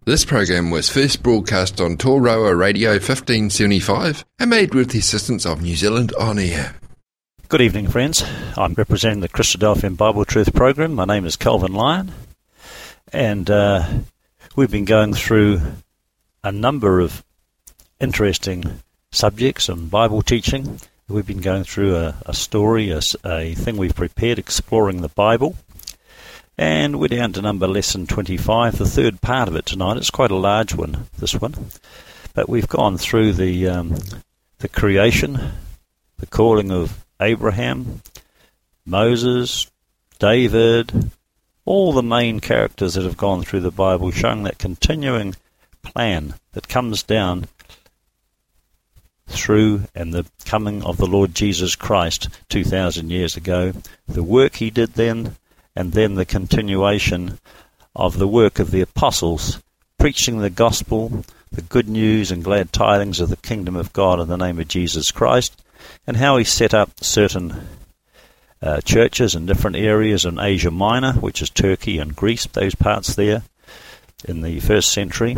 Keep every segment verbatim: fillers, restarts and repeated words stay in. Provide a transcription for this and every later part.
This program was first broadcast on Toroa Radio fifteen seventy-five and made with the assistance of New Zealand On Air. Good evening, friends. I'm representing the Christadelphian Bible Truth program. My name is Calvin Lyon, and uh, we've been going through a number of interesting subjects on Bible teaching. We've been going through a, a story, a, a thing we've prepared, exploring the Bible. And we're down to number lesson twenty-five, the third part of it tonight. It's quite a large one, this one. But we've gone through the um, the creation, the calling of Abraham, Moses, David, all the main characters that have gone through the Bible, showing that continuing plan that comes down through and the coming of the Lord Jesus Christ two thousand years ago, the work he did then, and then the continuation of the work of the apostles, preaching the gospel, the good news and glad tidings of the kingdom of God in the name of Jesus Christ, and how he set up certain uh, churches in different areas in Asia Minor, which is Turkey and Greece, those parts there, in the first century.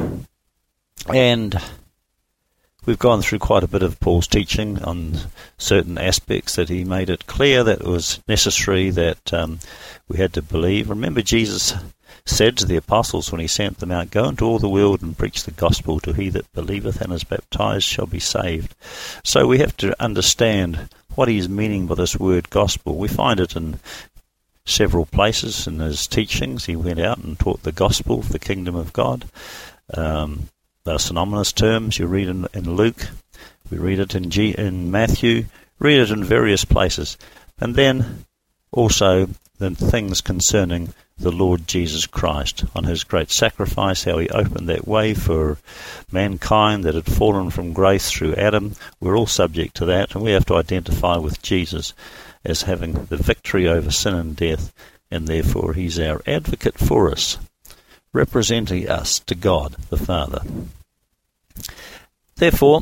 And we've gone through quite a bit of Paul's teaching on certain aspects that he made it clear that it was necessary that um, we had to believe. Remember, Jesus said to the apostles when he sent them out, "Go into all the world and preach the gospel. To he that believeth and is baptized shall be saved." So we have to understand what he's meaning by this word gospel. We find it in several places in his teachings. He went out and taught the gospel of the kingdom of God. Um, the synonymous terms you read in, in Luke, we read it in, G, in Matthew, read it in various places. And then also the things concerning the Lord Jesus Christ, on his great sacrifice, how he opened that way for mankind that had fallen from grace through Adam. We're all subject to that, and we have to identify with Jesus as having the victory over sin and death, and therefore he's our advocate for us, representing us to God the Father. Therefore,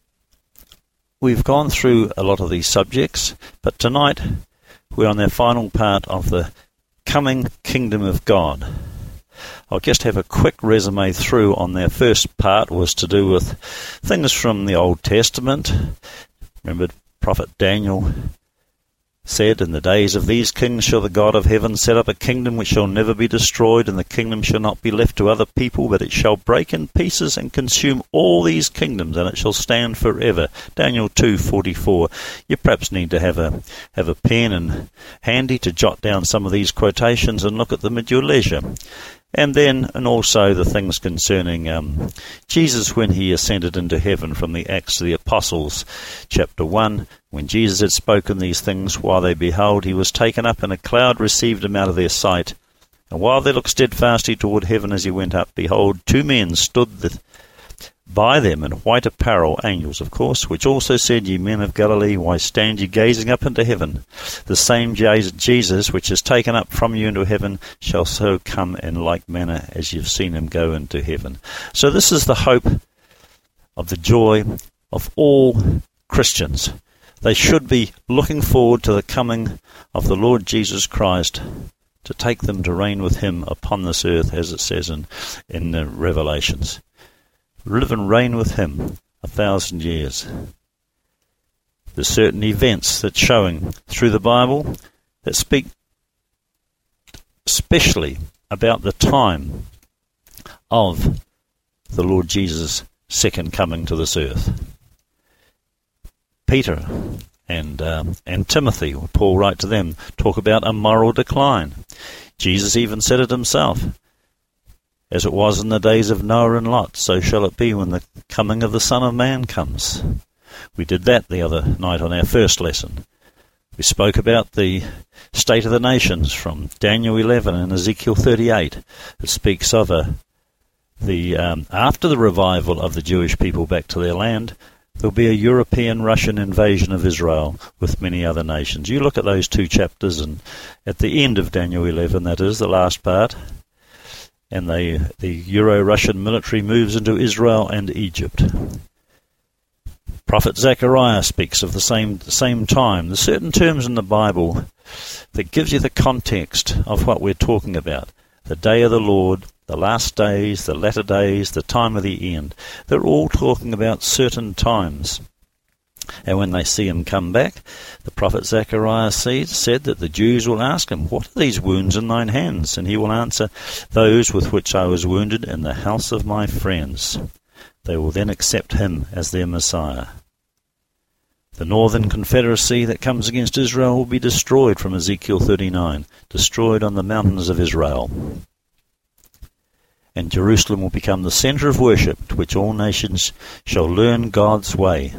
we've gone through a lot of these subjects, but tonight we're on the final part of the coming kingdom of God. I'll just have a quick resume through on their first part, was to do with things from the Old Testament. Remember, Prophet Daniel said, "In the days of these kings shall the God of heaven set up a kingdom which shall never be destroyed, and the kingdom shall not be left to other people, but it shall break in pieces and consume all these kingdoms, and it shall stand forever." Daniel two forty-four. You perhaps need to have a have a pen and handy to jot down some of these quotations and look at them at your leisure. And then, and also the things concerning um, Jesus when he ascended into heaven, from the Acts of the Apostles, chapter one. When Jesus had spoken these things, while they beheld, he was taken up, and a cloud received him out of their sight. And while they looked steadfastly toward heaven as he went up, behold, two men stood the, by them in white apparel, angels, of course, which also said, "Ye men of Galilee, why stand ye gazing up into heaven? The same Jesus which is taken up from you into heaven shall so come in like manner as you've seen him go into heaven." So this is the hope of the joy of all Christians. They should be looking forward to the coming of the Lord Jesus Christ to take them to reign with him upon this earth, as it says in, in the Revelations. Live and reign with him a thousand years. There's certain events that showing through the Bible that speak especially about the time of the Lord Jesus' second coming to this earth. Peter and um, and Timothy, or Paul write to them, talk about a moral decline. Jesus even said it himself. As it was in the days of Noah and Lot, so shall it be when the coming of the Son of Man comes. We did that the other night on our first lesson. We spoke about the state of the nations from Daniel eleven and Ezekiel thirty-eight. It speaks of a, the um, after the revival of the Jewish people back to their land, there'll be a European-Russian invasion of Israel with many other nations. You look at those two chapters, and at the end of Daniel eleven, that is, the last part, and they, the Euro-Russian military moves into Israel and Egypt. Prophet Zechariah speaks of the same same time. There's certain terms in the Bible that gives you the context of what we're talking about. The day of the Lord, the last days, the latter days, the time of the end. They're all talking about certain times. And when they see him come back, the prophet Zechariah said that the Jews will ask him, "What are these wounds in thine hands?" And he will answer, "Those with which I was wounded in the house of my friends." They will then accept him as their Messiah. The northern confederacy that comes against Israel will be destroyed from Ezekiel thirty-nine, destroyed on the mountains of Israel. And Jerusalem will become the centre of worship to which all nations shall learn God's way.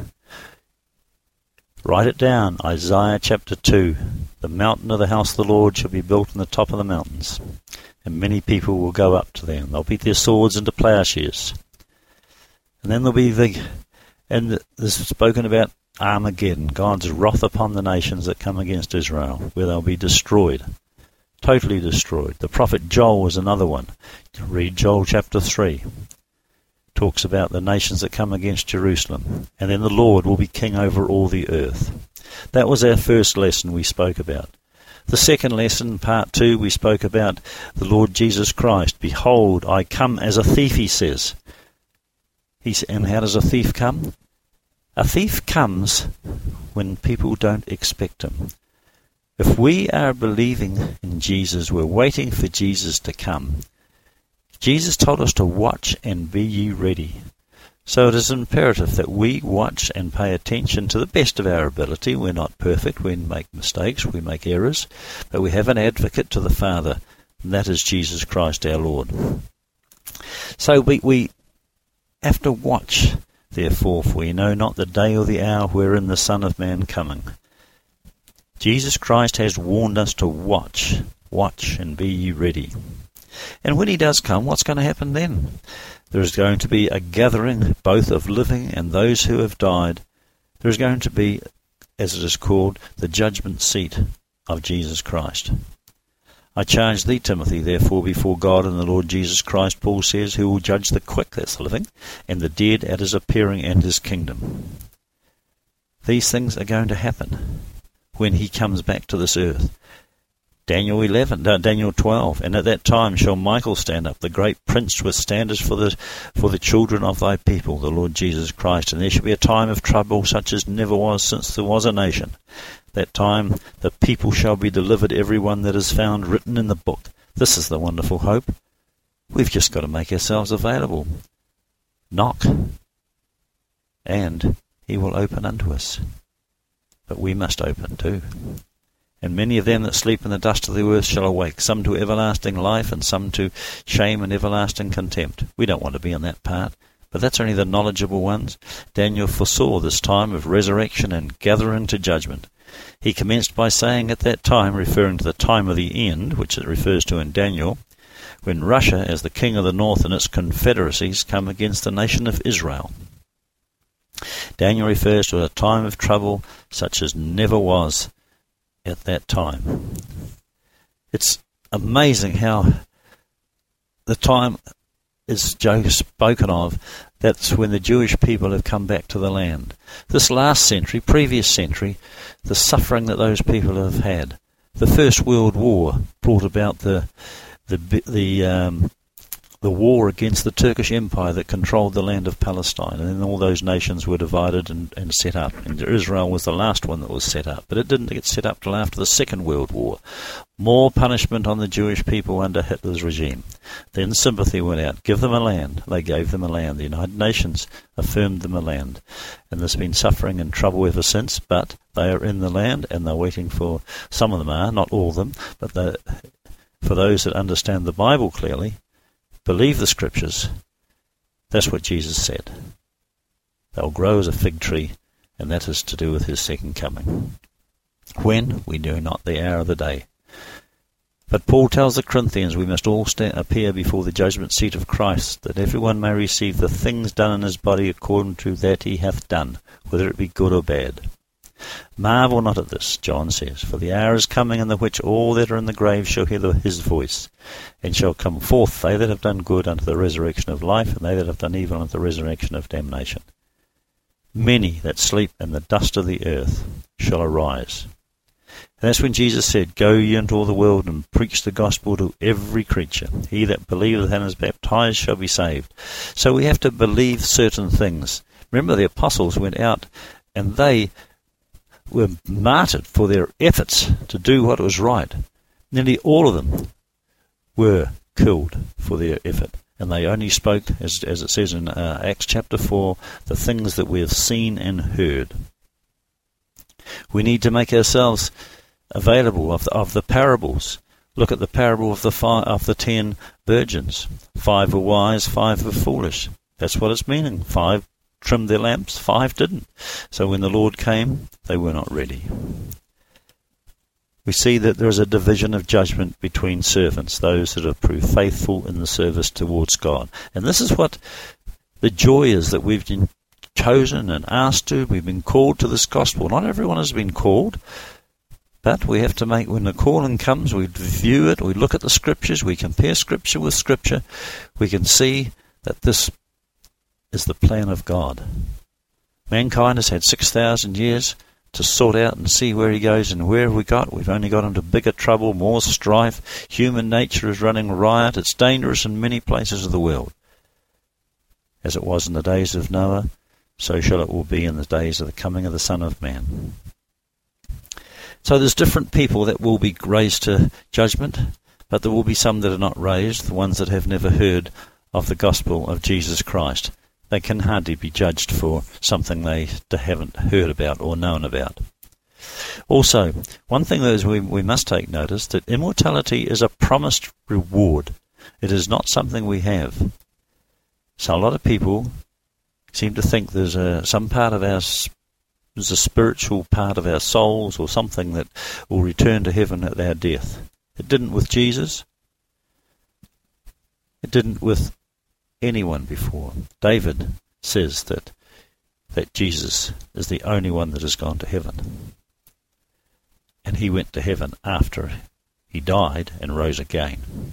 Write it down, Isaiah chapter two. The mountain of the house of the Lord shall be built on the top of the mountains, and many people will go up to them. They'll beat their swords into plowshares. And then there'll be the, and this is spoken about Armageddon, God's wrath upon the nations that come against Israel, where they'll be destroyed, totally destroyed. The prophet Joel was another one. Read Joel chapter three. Talks about the nations that come against Jerusalem, and then the Lord will be king over all the earth. That was our first lesson we spoke about. The second lesson, part two, we spoke about the Lord Jesus Christ. Behold, I come as a thief, he says. He's, and how does a thief come? A thief comes when people don't expect him. If we are believing in Jesus, we're waiting for Jesus to come. Jesus told us to watch and be ye ready. So it is imperative that we watch and pay attention to the best of our ability. We're not perfect, we make mistakes, we make errors, but we have an advocate to the Father, and that is Jesus Christ our Lord. So we, we have to watch, therefore, for we know not the day or the hour wherein the Son of Man coming. Jesus Christ has warned us to watch, watch and be ye ready. And when he does come, what's going to happen then? There is going to be a gathering both of living and those who have died. There is going to be, as it is called, the judgment seat of Jesus Christ. I charge thee, Timothy, therefore, before God and the Lord Jesus Christ, Paul says, who will judge the quick, that's living, and the dead at his appearing and his kingdom. These things are going to happen when he comes back to this earth. Daniel eleven, no, Daniel twelve, and at that time shall Michael stand up, the great prince with standards for the for the children of thy people, the Lord Jesus Christ, and there shall be a time of trouble such as never was since there was a nation. That time the people shall be delivered, every one that is found written in the book. This is the wonderful hope. We've just got to make ourselves available. Knock, and he will open unto us. But we must open too. And many of them that sleep in the dust of the earth shall awake, some to everlasting life, and some to shame and everlasting contempt. We don't want to be on that part, but that's only the knowledgeable ones. Daniel foresaw this time of resurrection and gathering to judgment. He commenced by saying at that time, referring to the time of the end, which it refers to in Daniel, when Russia, as the king of the north and its confederacies, come against the nation of Israel. Daniel refers to a time of trouble such as never was at that time. It's amazing how the time is spoken of. That's when the Jewish people have come back to the land. This last century, previous century, the suffering that those people have had. The First World War brought about the the the um, the war against the Turkish Empire that controlled the land of Palestine, and then all those nations were divided and, and set up. And Israel was the last one that was set up, but it didn't get set up till after the Second World War. More punishment on the Jewish people under Hitler's regime. Then sympathy went out. Give them a land. They gave them a land. The United Nations affirmed them a land. And there's been suffering and trouble ever since, but they are in the land, and they're waiting for, some of them are, not all of them, but for those that understand the Bible clearly, believe the Scriptures, that's what Jesus said. They'll grow as a fig tree, and that is to do with his second coming. When? We know not the hour of the day. But Paul tells the Corinthians we must all stand, appear before the judgment seat of Christ, that everyone may receive the things done in his body according to that he hath done, whether it be good or bad. Marvel not at this, John says, for the hour is coming in the which all that are in the grave shall hear the, his voice, and shall come forth, they that have done good unto the resurrection of life, and they that have done evil unto the resurrection of damnation. Many that sleep in the dust of the earth shall arise. And that's when Jesus said, "Go ye into all the world and preach the gospel to every creature. He that believeth and is baptized shall be saved." So we have to believe certain things. Remember, the apostles went out and they were martyred for their efforts to do what was right. Nearly all of them were killed for their effort. And they only spoke, as, as it says in uh, Acts chapter four, the things that we have seen and heard. We need to make ourselves available of the, of the parables. Look at the parable of the five, of the ten virgins. Five were wise, five were foolish. That's what it's meaning. Five trimmed their lamps, five didn't. So when the Lord came, they were not ready. We see that there is a division of judgment between servants, those that have proved faithful in the service towards God. And this is what the joy is, that we've been chosen and asked to. We've been called to this gospel. Not everyone has been called, but we have to make, when the calling comes, we view it, we look at the scriptures, we compare scripture with scripture, we can see that this is the plan of God. Mankind has had six thousand years to sort out and see where he goes, and where have we got? We've only got into bigger trouble, more strife. Human nature is running riot. It's dangerous in many places of the world. As it was in the days of Noah, so shall it will be in the days of the coming of the Son of Man. So there's different people that will be raised to judgment, but there will be some that are not raised, the ones that have never heard of the gospel of Jesus Christ. They can hardly be judged for something they haven't heard about or known about. Also, one thing that is we, we must take notice, that immortality is a promised reward. It is not something we have. So a lot of people seem to think there's a, some part of our, there's a spiritual part of our souls or something that will return to heaven at our death. It didn't with Jesus. It didn't with anyone before. David says that that Jesus is the only one that has gone to heaven. And he went to heaven after he died and rose again.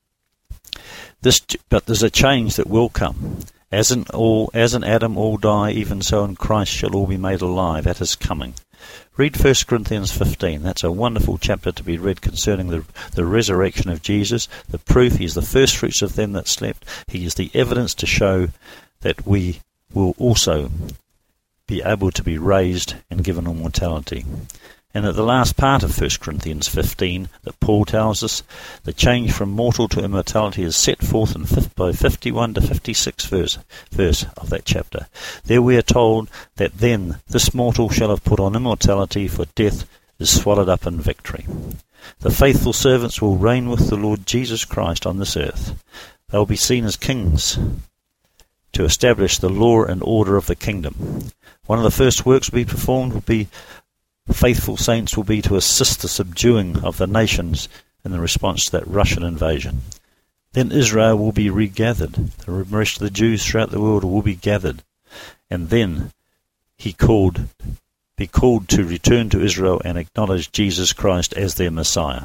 This, but there's a change that will come. As in all, as in Adam all die, even so in Christ shall all be made alive at his coming. Read First Corinthians fifteen. That's a wonderful chapter to be read concerning the, the resurrection of Jesus, the proof. He is the first fruits of them that slept. He is the evidence to show that we will also be able to be raised and given immortality. And at the last part of First Corinthians fifteen, that Paul tells us, the change from mortal to immortality is set forth in by fifty-one to fifty-six verse, verse of that chapter. There we are told that then this mortal shall have put on immortality, for death is swallowed up in victory. The faithful servants will reign with the Lord Jesus Christ on this earth. They will be seen as kings to establish the law and order of the kingdom. One of the first works to be performed will be faithful saints will be to assist the subduing of the nations in the response to that Russian invasion. Then Israel will be regathered. The rest of the Jews throughout the world will be gathered. And then he called, be called to return to Israel and acknowledge Jesus Christ as their Messiah.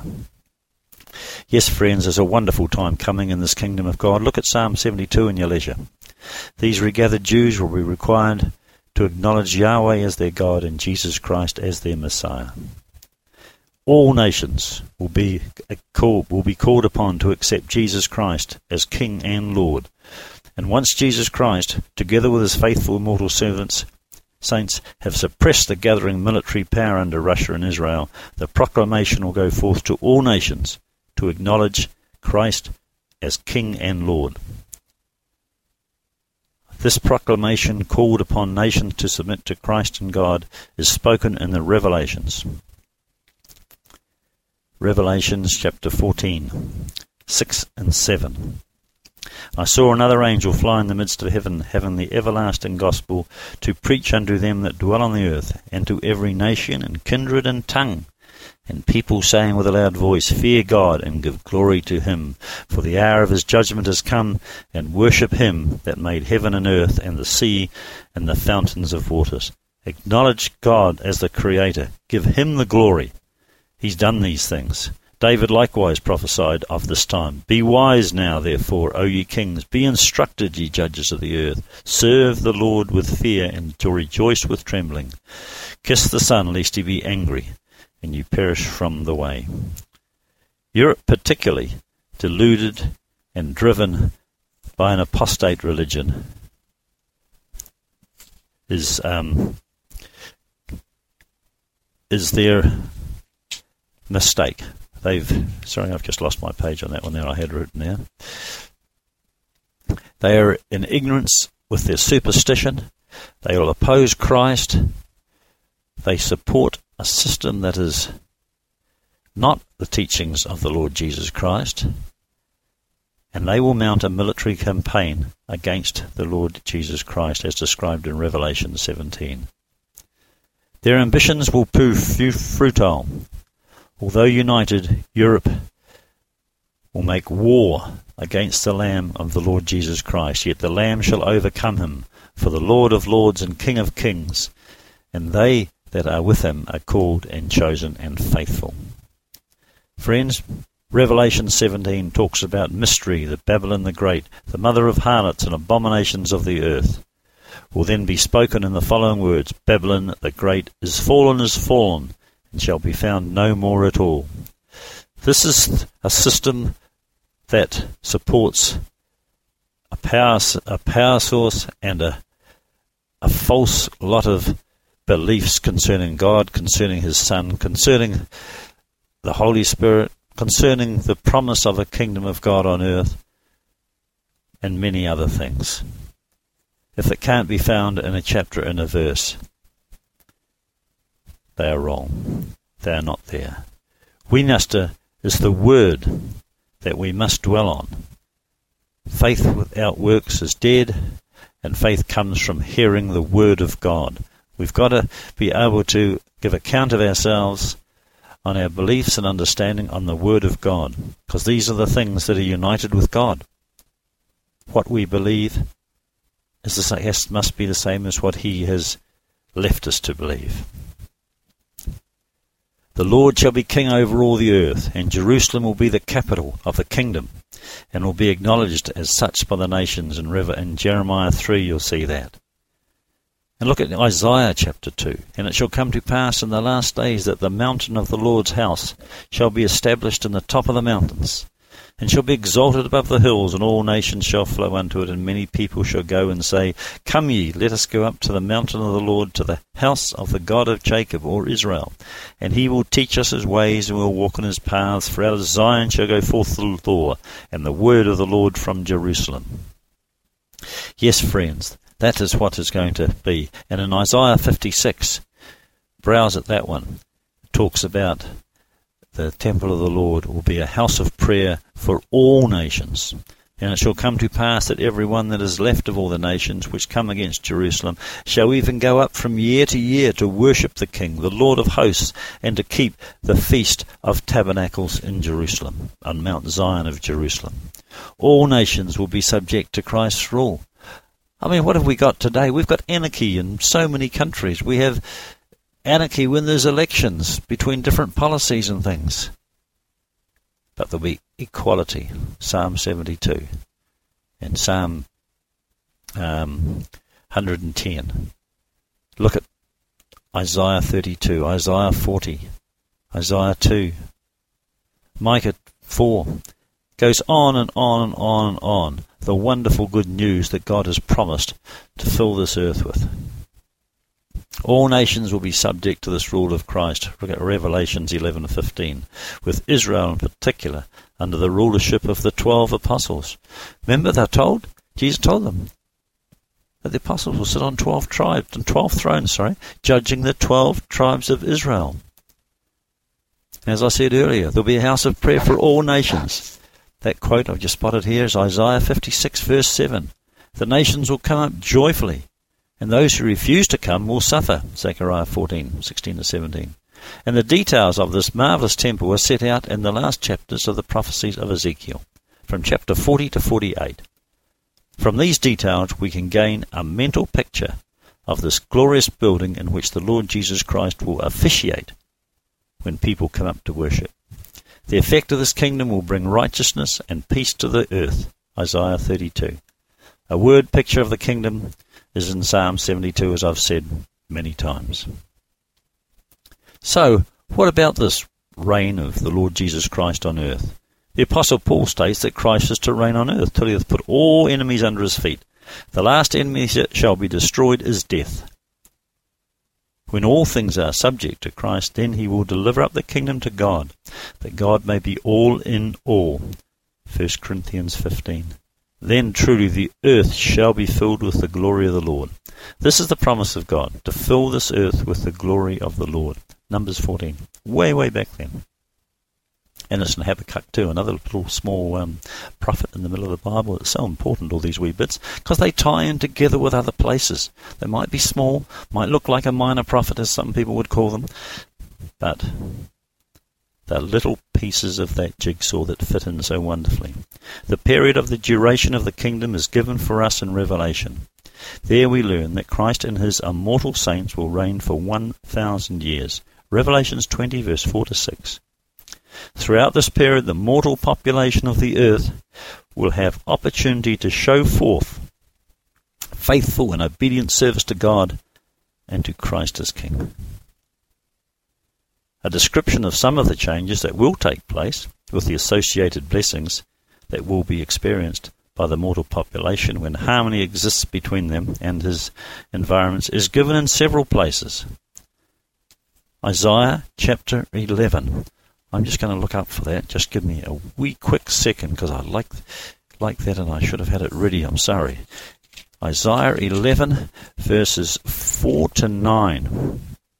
Yes, friends, there's a wonderful time coming in this kingdom of God. Look at Psalm seventy-two in your leisure. These regathered Jews will be required to acknowledge Yahweh as their God and Jesus Christ as their Messiah. All nations will be called, will be called upon to accept Jesus Christ as King and Lord. And once Jesus Christ, together with his faithful immortal servants, saints, have suppressed the gathering military power under Russia and Israel, the proclamation will go forth to all nations to acknowledge Christ as King and Lord. This proclamation called upon nations to submit to Christ and God is spoken in the Revelations. Revelations chapter fourteen, six and seven. I saw another angel fly in the midst of heaven, having the everlasting gospel, to preach unto them that dwell on the earth, and to every nation and kindred and tongue, and people saying with a loud voice, Fear God, and give glory to him, for the hour of his judgment is come, and worship him that made heaven and earth, and the sea, and the fountains of waters. Acknowledge God as the Creator. Give him the glory. He's done these things. David likewise prophesied of this time. Be wise now, therefore, O ye kings. Be instructed, ye judges of the earth. Serve the Lord with fear, and to rejoice with trembling. Kiss the Son, lest he be angry, and you perish from the way. Europe particularly, deluded and driven by an apostate religion, is um, is their mistake. They've sorry, I've just lost my page on that one there. I had written there. They are in ignorance with their superstition. They will oppose Christ. They support a system that is not the teachings of the Lord Jesus Christ, and they will mount a military campaign against the Lord Jesus Christ as described in Revelation seventeen. Their ambitions will prove futile. Although united, Europe will make war against the Lamb of the Lord Jesus Christ, yet the Lamb shall overcome him, for the Lord of lords and King of kings, and they that are with him are called and chosen and faithful. Friends, Revelation seventeen talks about mystery, the Babylon the Great, the mother of harlots and abominations of the earth. Will then be spoken in the following words: Babylon the Great is fallen, is fallen, and shall be found no more at all. This is a system that supports a power, a power source and a, a false lot of beliefs concerning God, concerning his Son, concerning the Holy Spirit, concerning the promise of a kingdom of God on earth, and many other things. If it can't be found in a chapter, in a verse, they are wrong. They are not there. We must, uh, is the word that we must dwell on. Faith without works is dead, and faith comes from hearing the word of God. We've got to be able to give account of ourselves on our beliefs and understanding on the word of God, because these are the things that are united with God. What we believe is the same, must be the same as what he has left us to believe. The Lord shall be king over all the earth, and Jerusalem will be the capital of the kingdom, and will be acknowledged as such by the nations. And in Jeremiah three you'll see that. And look at Isaiah chapter two. And it shall come to pass in the last days that the mountain of the Lord's house shall be established in the top of the mountains, and shall be exalted above the hills, and all nations shall flow unto it, and many people shall go and say, Come ye, let us go up to the mountain of the Lord, to the house of the God of Jacob, or Israel. And he will teach us his ways, and we'll walk in his paths. For out of Zion shall go forth the law, and the word of the Lord from Jerusalem. Yes, friends, that is what is going to be. And in Isaiah fifty-six, browse at that one, it talks about the temple of the Lord will be a house of prayer for all nations. And it shall come to pass that every one that is left of all the nations which come against Jerusalem shall even go up from year to year to worship the King, the Lord of hosts, and to keep the feast of tabernacles in Jerusalem, on Mount Zion of Jerusalem. All nations will be subject to Christ's rule. I mean, what have we got today? We've got anarchy in so many countries. We have anarchy when there's elections between different policies and things. But there'll be equality, Psalm seventy-two, and Psalm um, one hundred ten. Look at Isaiah thirty-two, Isaiah forty, Isaiah two, Micah four. Goes on and on and on and on, the wonderful good news that God has promised to fill this earth with. All nations will be subject to this rule of Christ. Look at Revelations eleven fifteen, with Israel in particular under the rulership of the twelve apostles. Remember, they're told, Jesus told them, that the apostles will sit on twelve tribes, and twelve thrones, sorry, judging the twelve tribes of Israel. As I said earlier, there'll be a house of prayer for all nations. That quote I've just spotted here is Isaiah fifty-six, verse seven. The nations will come up joyfully, and those who refuse to come will suffer. Zechariah fourteen, sixteen to seventeen. And the details of this marvellous temple are set out in the last chapters of the prophecies of Ezekiel, from chapter forty to forty-eight. From these details we can gain a mental picture of this glorious building in which the Lord Jesus Christ will officiate when people come up to worship. The effect of this kingdom will bring righteousness and peace to the earth. Isaiah thirty-two. A word picture of the kingdom is in Psalm seventy-two, as I've said many times. So, What about this reign of the Lord Jesus Christ on earth? The Apostle Paul states that Christ is to reign on earth till he hath put all enemies under his feet. The last enemy that shall be destroyed is death. When all things are subject to Christ, then he will deliver up the kingdom to God, that God may be all in all. First Corinthians fifteen. Then truly the earth shall be filled with the glory of the Lord. This is the promise of God, to fill this earth with the glory of the Lord. Numbers fourteen. Way, way back then. And it's in Habakkuk too, another little small um, prophet in the middle of the Bible. It's so important, all these wee bits, because they tie in together with other places. They might be small, might look like a minor prophet, as some people would call them, but they're little pieces of that jigsaw that fit in so wonderfully. The period of the duration of the kingdom is given for us in Revelation. There we learn that Christ and his immortal saints will reign for one thousand years. Revelations twenty, verse four to six. Throughout this period, the mortal population of the earth will have opportunity to show forth faithful and obedient service to God and to Christ as King. A description of some of the changes that will take place, with the associated blessings that will be experienced by the mortal population when harmony exists between them and his environments, is given in several places. Isaiah chapter eleven. I'm just going to look up for that. Just give me a wee quick second, because I like like that and I should have had it ready. I'm sorry. Isaiah eleven, verses four to nine.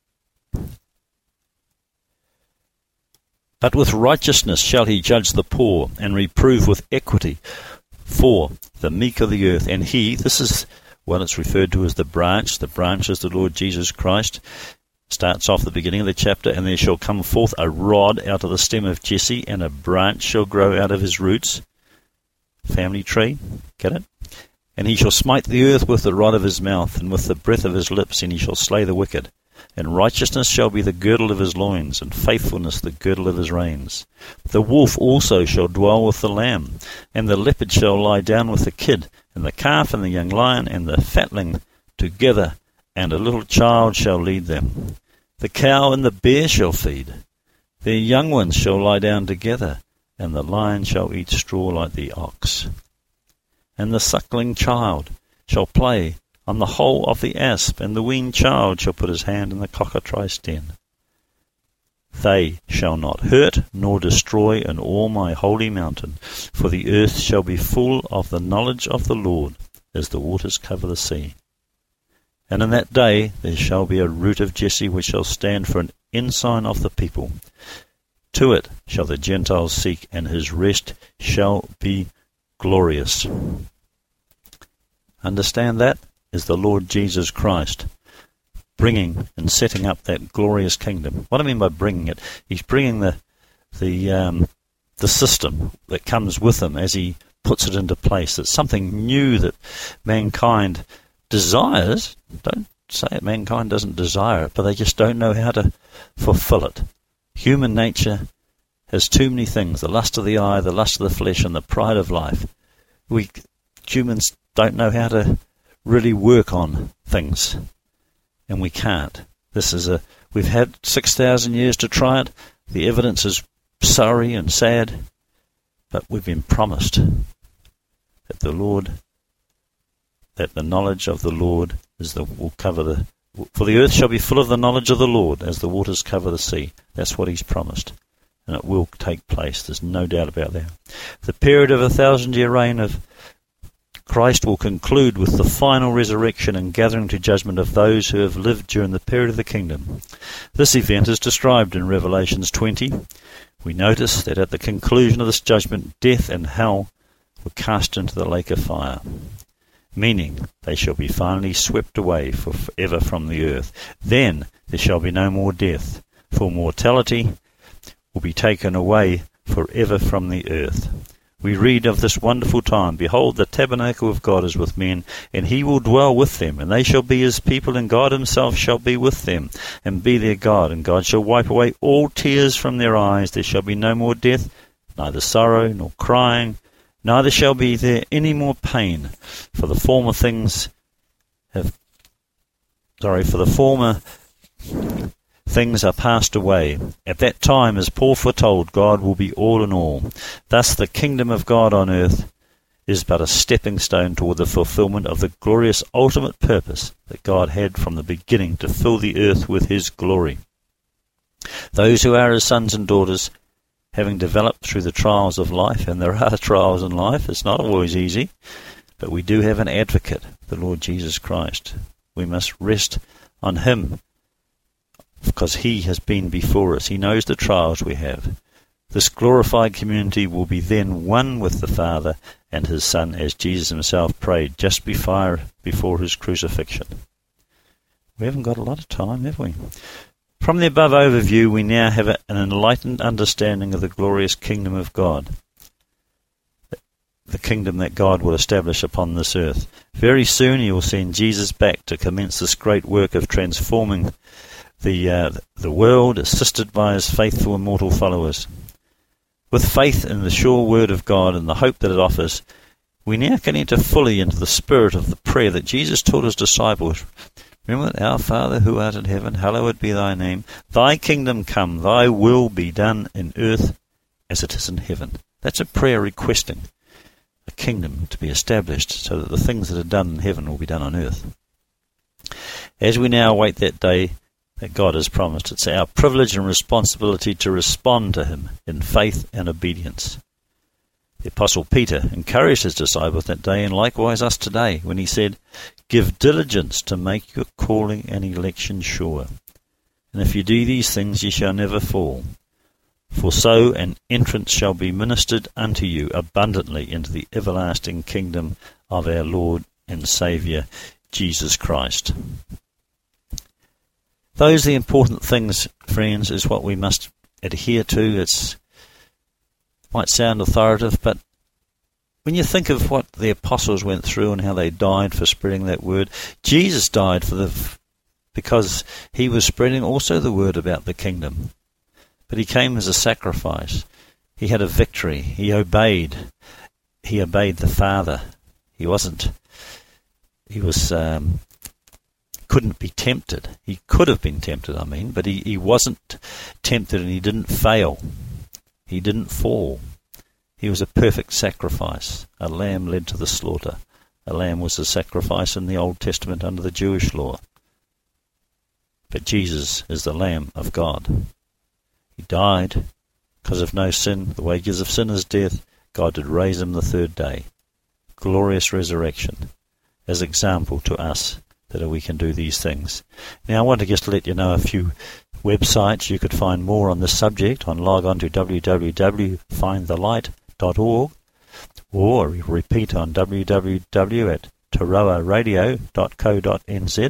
But with righteousness shall he judge the poor, and reprove with equity for the meek of the earth. And he, this is what it's referred to as the branch. The branch is the Lord Jesus Christ. Starts off the beginning of the chapter, and there shall come forth a rod out of the stem of Jesse, and a branch shall grow out of his roots. Family tree, get it? And he shall smite the earth with the rod of his mouth, and with the breath of his lips, and he shall slay the wicked. And righteousness shall be the girdle of his loins, and faithfulness the girdle of his reins. The wolf also shall dwell with the lamb, and the leopard shall lie down with the kid, and the calf and the young lion and the fatling together, and a little child shall lead them. The cow and the bear shall feed. Their young ones shall lie down together, and the lion shall eat straw like the ox. And the suckling child shall play on the hole of the asp, and the weaned child shall put his hand in the cockatrice den. They shall not hurt nor destroy in all my holy mountain, for the earth shall be full of the knowledge of the Lord, as the waters cover the sea. And in that day there shall be a root of Jesse, which shall stand for an ensign of the people. To it shall the Gentiles seek, and his rest shall be glorious. Understand that is the Lord Jesus Christ bringing and setting up that glorious kingdom. What I mean by bringing it, he's bringing the the um, the system that comes with him as he puts it into place. It's something new that mankind desires. Don't say it, mankind doesn't desire it, but they just don't know how to fulfill it. Human nature has too many things: the lust of the eye, the lust of the flesh, and the pride of life. We humans don't know how to really work on things, and we can't. This is a we've had six thousand years to try it. The evidence is sorry and sad, but we've been promised that the Lord, that the knowledge of the Lord is the will cover the. For the earth shall be full of the knowledge of the Lord, as the waters cover the sea. That's what he's promised, and it will take place. There's no doubt about that. The period of a thousand-year reign of Christ will conclude with the final resurrection and gathering to judgment of those who have lived during the period of the kingdom. This event is described in Revelations twenty. We notice that at the conclusion of this judgment, death and hell were cast into the lake of fire, meaning they shall be finally swept away for forever from the earth. Then there shall be no more death, for mortality will be taken away forever from the earth. We read of this wonderful time. Behold, the tabernacle of God is with men, and he will dwell with them, and they shall be his people, and God himself shall be with them, and be their God. And God shall wipe away all tears from their eyes. There shall be no more death, neither sorrow nor crying, neither shall be there any more pain, for the former things have, sorry, for the former things are passed away. At that time, as Paul foretold, God will be all in all. Thus the kingdom of God on earth is but a stepping stone toward the fulfillment of the glorious ultimate purpose that God had from the beginning to fill the earth with his glory. Those who are his sons and daughters, having developed through the trials of life, and there are trials in life, it's not always easy, but we do have an advocate, the Lord Jesus Christ. We must rest on him, because he has been before us. He knows the trials we have. This glorified community will be then one with the Father and his Son, as Jesus himself prayed just before, before his crucifixion. We haven't got a lot of time, have we? From the above overview, we now have an enlightened understanding of the glorious kingdom of God, the kingdom that God will establish upon this earth. Very soon he will send Jesus back to commence this great work of transforming the uh, the world, assisted by his faithful immortal followers. With faith in the sure word of God and the hope that it offers, we now can enter fully into the spirit of the prayer that Jesus taught his disciples. Remember, our Father who art in heaven, hallowed be thy name. Thy kingdom come, thy will be done in earth as it is in heaven. That's a prayer requesting a kingdom to be established so that the things that are done in heaven will be done on earth. As we now await that day that God has promised, it's our privilege and responsibility to respond to him in faith and obedience. The Apostle Peter encouraged his disciples that day, and likewise us today, when he said, "Give diligence to make your calling and election sure. And if you do these things, ye shall never fall. For so an entrance shall be ministered unto you abundantly into the everlasting kingdom of our Lord and Saviour, Jesus Christ." Those are the important things, friends, is what we must adhere to. It might sound authoritative, but when you think of what the apostles went through and how they died for spreading that word, Jesus died for the because he was spreading also the word about the kingdom. But he came as a sacrifice. He had a victory. He obeyed. He obeyed the Father. He wasn't. He was. Um, couldn't be tempted. He could have been tempted, I mean, but he, he wasn't tempted, and he didn't fail. He didn't fall. He was a perfect sacrifice. A lamb led to the slaughter. A lamb was a sacrifice in the Old Testament under the Jewish law. But Jesus is the Lamb of God. He died because of no sin. The wages of sin is death. God did raise him the third day. Glorious resurrection as example to us that we can do these things. Now I want to just let you know a few websites. You could find more on this subject on log on to w w w dot find the light dot org, or repeat on w w w dot te roa radio dot co dot n z,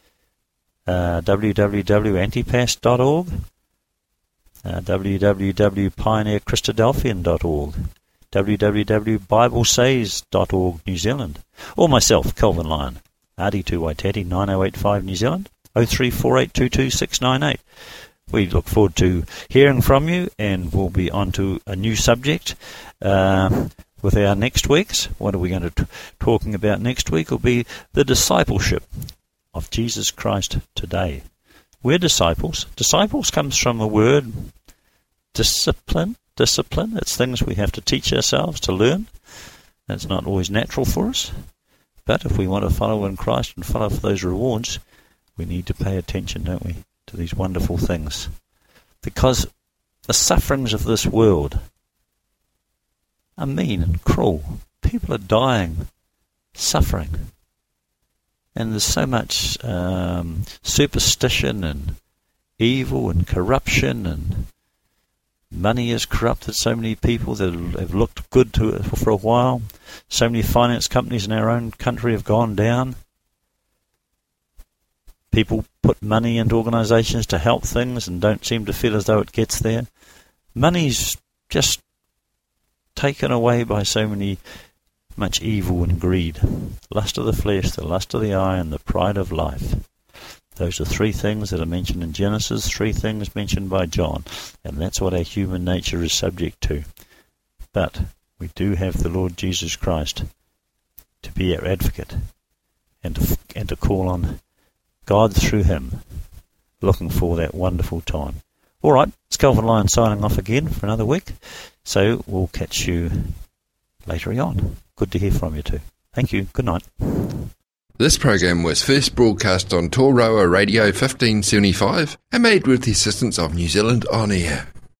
uh, w w w dot antipas dot org, uh, w w w dot pioneer christadelphian dot org, w w w dot bible says dot org New Zealand, or myself, Kelvin Lyon, R D two Waitati nine oh eight five New Zealand, oh three four eight two two six nine eight. We look forward to hearing from you, and we'll be on to a new subject uh, with our next week's. What are we going to be talking about next week? Will be the discipleship of Jesus Christ today. We're disciples. Disciples comes from the word discipline. Discipline. It's things we have to teach ourselves to learn. That's not always natural for us. But if we want to follow in Christ and follow for those rewards, we need to pay attention, don't we, to these wonderful things. Because the sufferings of this world are mean and cruel. People are dying, suffering. And there's so much um, superstition and evil and corruption, and money has corrupted so many people that have looked good to it for a while. So many finance companies in our own country have gone down. People put money into organisations to help things and don't seem to feel as though it gets there. Money's just taken away by so many, much evil and greed. Lust of the flesh, the lust of the eye, and the pride of life. Those are three things that are mentioned in Genesis, three things mentioned by John, and that's what our human nature is subject to. But we do have the Lord Jesus Christ to be our advocate, and to, and to call on God through him looking for that wonderful time. All right, it's Calvin Lyon signing off again for another week. So we'll catch you later on. Good to hear from you too. Thank you. Good night. This program was first broadcast on Toroa Radio fifteen seventy-five and made with the assistance of New Zealand On Air.